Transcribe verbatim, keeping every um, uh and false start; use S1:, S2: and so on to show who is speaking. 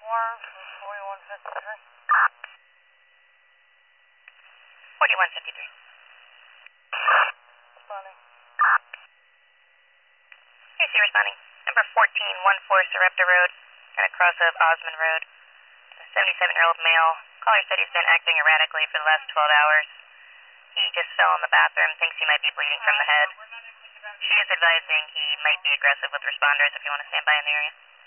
S1: forty-one fifty-three.
S2: forty-one fifty-three.
S1: Responding.
S2: Hey, see, responding. Number fourteen one four Sarepta Road, at a cross of Osmond Road. A seventy-seven-year-old male. Caller said he's been acting erratically for the last twelve hours. He just fell in the bathroom, thinks he might be bleeding from the head. She is advising he might be aggressive with responders if you want to stand by in the area.